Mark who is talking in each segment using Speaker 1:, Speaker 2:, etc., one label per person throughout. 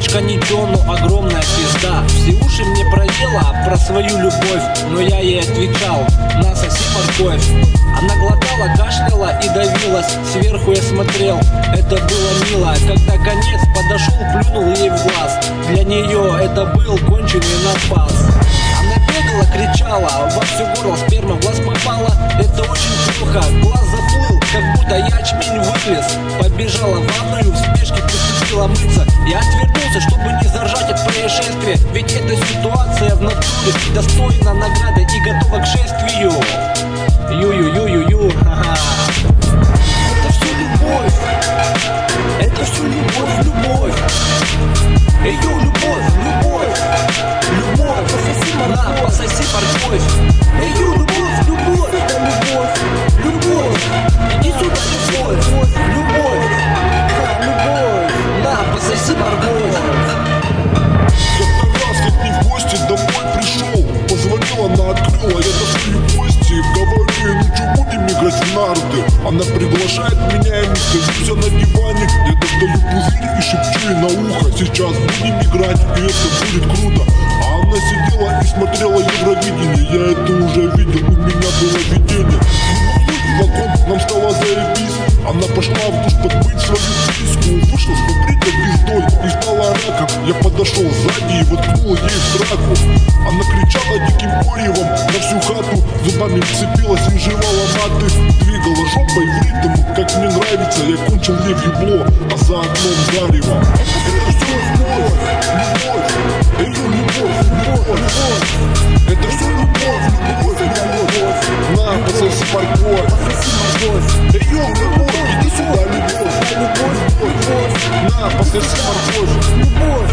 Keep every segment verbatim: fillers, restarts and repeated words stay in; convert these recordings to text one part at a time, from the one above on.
Speaker 1: Девочка ничего, но огромная пизда. Все уши мне проела про свою любовь, но я ей отвечал: на, соси морковь. Она глотала, кашляла и давилась. Сверху я смотрел, это было мило. Когда конец подошел, плюнул ей в глаз. Для нее это был конченый напас. Она бегала, кричала, во все горло сперма в глаз попала. Это очень плохо, глаз заплыл, как будто ячмень вылез. Побежала в ванную, в спешке приступила мыться. Я отвернулся, чтобы не заржать от происшествия, ведь эта ситуация в натуре достойна награды и готова к шествию. Ю-ю-ю-ю-ю, ха-ха. Это все любовь, это все любовь, любовь. Эй, ю, любовь, любовь, любовь. Пососи морковь, пососи морковь. Эй, ю, любовь, любовь, это любовь, любовь. Иди сюда, любовь, любовь, любовь. На, пососи морковь.
Speaker 2: Как-то раз, как не в гости, домой пришел. Позвонила, она открыла, я достаю гости. Говорю ей, ну что, будем играть в нарды? Она приглашает меня, и мы садимся на диване. Я достаю пузырь и шепчу ей на ухо: сейчас будем играть, и это будет круто. А она сидела и смотрела Евровидение. Я это уже видел, у меня было видение. Вокруг нам стало заебись. Она пошла в душ подмыть свою писку. Вышла смотреть на пиздой и стала раком. Я подошел сзади и воткнул ей в сраку. Она кричала диким поревом на всю хату. Зубами вцепилась и жевала маты. Двигала жопой в ритм, как мне нравится. Я кончил ей в ебло, а за окном зарево. Это все любовь, любовь. Эй, любовь, любовь, любовь. Это все любовь, любовь, любовь. На, пососи морковь. Эй, любовь, иди сюда, любовь, любовь, любовь. На, пососи морковь.
Speaker 3: Любовь,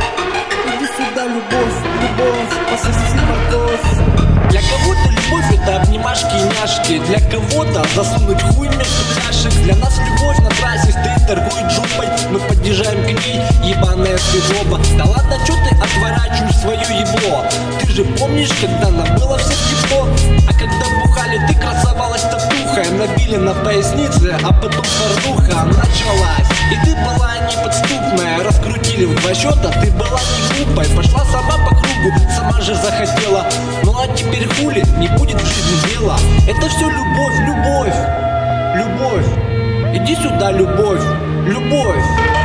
Speaker 3: иди сюда, любовь, любовь, пососи морковь.
Speaker 1: Для кого-то любовь это обнимашки и няшки, для кого-то засунуть хуй между пляшек. Для нас любовь на трассе стоит, торгует жопой, мы подъезжаем к ней, ебаная свидоба. Да ладно, чё ты отворачиваешь свое ебло? Ты же помнишь, когда нам было все тепло? А когда бухали, ты красовалась татухой. Набили на пояснице, а потом порнуха началась. И ты была неподступная, раскрутили в два счета, ты была не глупой. Пошла сама по кругу, сама же захотела. Ну а теперь хули, не будет в жизни дела. Это все любовь, любовь, любовь. Иди сюда, любовь, любовь.